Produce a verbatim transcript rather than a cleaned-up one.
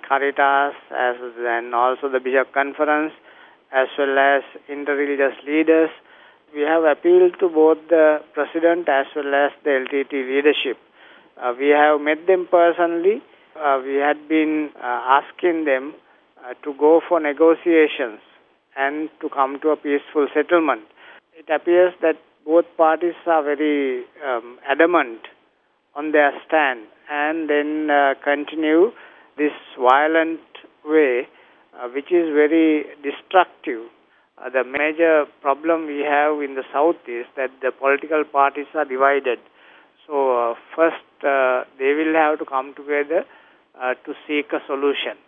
Caritas, as and also the Bishop Conference, as well as interreligious leaders. We have appealed to both the President as well as the L T T leadership. Uh, we have met them personally. Uh, we had been uh, asking them uh, to go for negotiations and to come to a peaceful settlement. It appears that both parties are very um, adamant on their stand and then uh, continue this violent way, uh, which is very destructive. Uh, the major problem we have in the South is that the political parties are divided. So uh, first uh, they will have to come together uh, to seek a solution.